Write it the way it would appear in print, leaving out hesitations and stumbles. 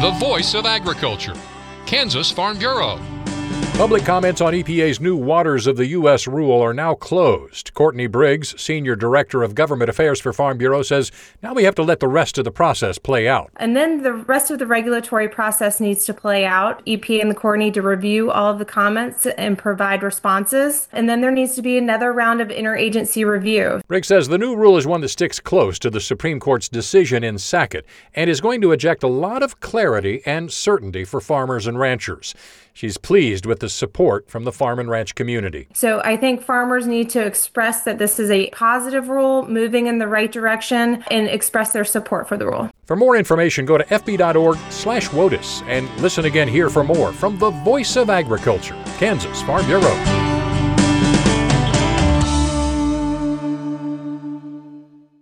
the voice of agriculture, Kansas Farm Bureau. Public comments on EPA's new Waters of the U.S. rule are now closed. Courtney Briggs, Senior Director of Government Affairs for Farm Bureau, says now we have to let the rest of the process play out. And then the rest of the regulatory process needs to play out. EPA and the Corps need to review all of the comments and provide responses. And then there needs to be another round of interagency review. Briggs says the new rule is one that sticks close to the Supreme Court's decision in Sackett and is going to inject a lot of clarity and certainty for farmers and ranchers. She's pleased with the support from the farm and ranch community. So I think farmers need to express that this is a positive rule, moving in the right direction, and express their support for the rule. For more information, go to fb.org/WOTUS and listen again here for more from the Voice of Agriculture, Kansas Farm Bureau.